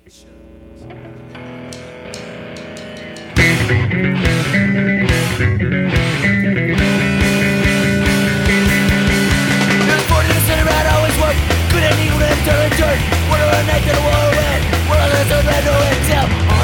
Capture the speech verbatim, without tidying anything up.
There's forty to sit around, always work. Good and evil and turn and turn. What a night that a war win. What a lesson that no ends out.